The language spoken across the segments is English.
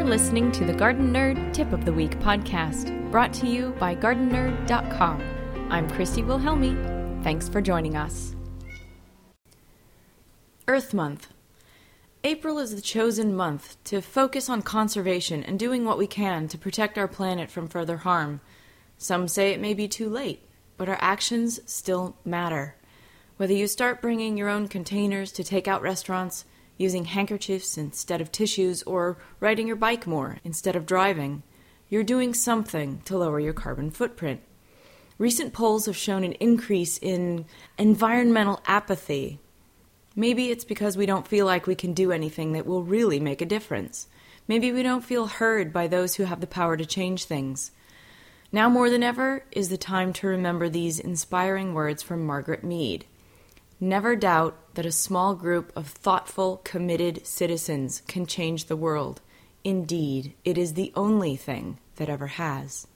listening to the Garden Nerd Tip of the Week podcast, brought to you by GardenNerd.com. I'm Christy Wilhelmi. Thanks for joining us. Earth Month. April is the chosen month to focus on conservation and doing what we can to protect our planet from further harm. Some say it may be too late, but our actions still matter. Whether you start bringing your own containers to take-out restaurants, using handkerchiefs instead of tissues, or riding your bike more instead of driving, you're doing something to lower your carbon footprint. Recent polls have shown an increase in environmental apathy. Maybe it's because we don't feel like we can do anything that will really make a difference. Maybe we don't feel heard by those who have the power to change things. Now more than ever is the time to remember these inspiring words from Margaret Mead. Never doubt that a small group of thoughtful, committed citizens can change the world. Indeed, it is the only thing that ever has.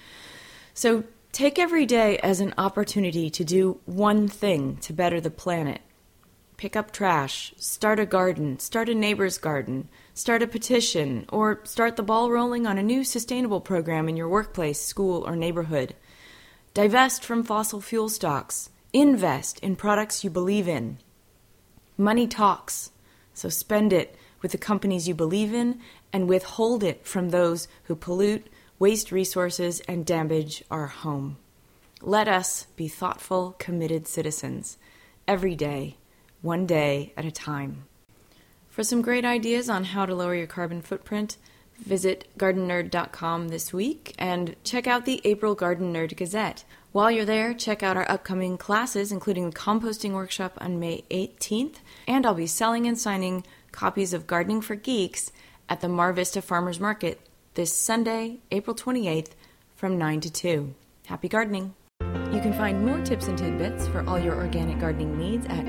So take every day as an opportunity to do one thing to better the planet. Pick up trash, start a garden, start a neighbor's garden, start a petition, or start the ball rolling on a new sustainable program in your workplace, school, or neighborhood. Divest from fossil fuel stocks. Invest in products you believe in. Money talks, so spend it with the companies you believe in and withhold it from those who pollute, waste resources, and damage our home. Let us be thoughtful, committed citizens every day, one day at a time. For some great ideas on how to lower your carbon footprint, visit GardenNerd.com this week and check out the April Garden Nerd Gazette. While you're there, check out our upcoming classes, including the composting workshop on May 18th, and I'll be selling and signing copies of Gardening for Geeks at the Mar Vista Farmers Market this Sunday, April 28th, from 9 to 2. Happy gardening! You can find more tips and tidbits for all your organic gardening needs at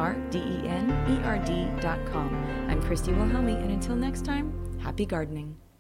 GardenNerd.com. I'm Christy Wilhelmi, and until next time, happy gardening.